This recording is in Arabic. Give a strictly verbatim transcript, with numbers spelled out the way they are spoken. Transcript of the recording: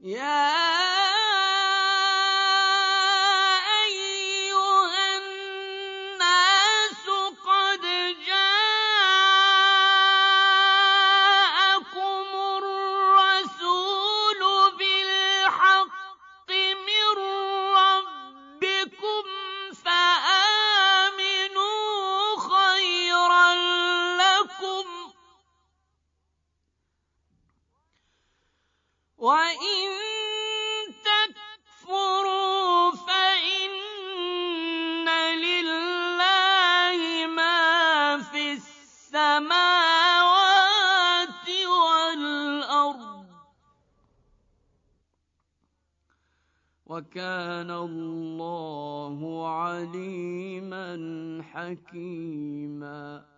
يَا أَيُّهَا النَّاسُ قَدْ جَاءَكُمُ الرَّسُولُ بِالْحَقِّ مِن رَّبِّكُمْ فَآمِنُوا خَيْرًا لَّكُمْ ۚ وَإِن تَكْفُرُوا فَإِنَّ لِلَّهِ مَا فِي السَّمَاوَاتِ وَالْأَرْضِ ۚ وَكَانَ اللَّهُ عَلِيمًا حَكِيمًا.